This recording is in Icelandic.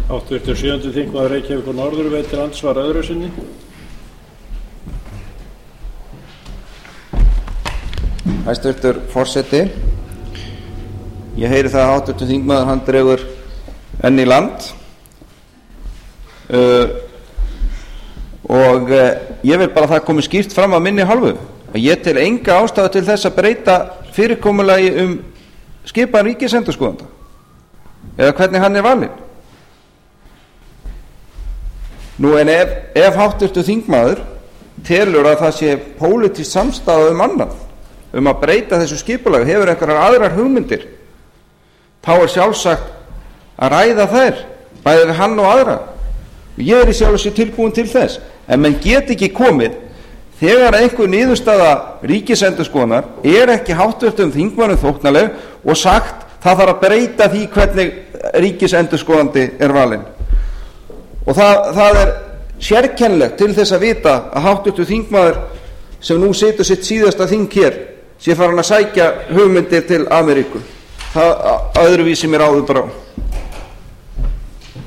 Háttvirtur 7. þingmaður Reykjavíkur norður veitir andsvar öðru sinni. Hæstvirtur forseti, ég heyri það að háttvirtur þingmaður hann dregur enn í land og ég vil bara að það komi skýrt fram að minni hálfu að ég tel enga ástæðu til þess að breyta fyrirkomulagi skipan ríkisendurskoðanda eða hvernig hann valinn. Nú en ef háttvirtur þingmaður telur að það sé pólitísk samstaða annað að breyta þessu skipulagi, hefur einhverjar aðrar hugmyndir, þá sjálfsagt að ræða þær bæði við hann og aðra. Ég í sjálfu sér tilbúin til þess, en menn get ekki komið þegar einhver niðurstaða ríkisendurskoðunar ekki háttvirtum þingmönnum þóknanleg og sagt það þarf að breyta því hvernig ríkisendurskoðandi valinn. Og það sérkennilegt til þess að vita að háttvirtur þingmaður sem nú situr sitt síðasta þing hér sé farin að sækja hugmyndir til Ameríku. Það öðruvísi mér áður brá.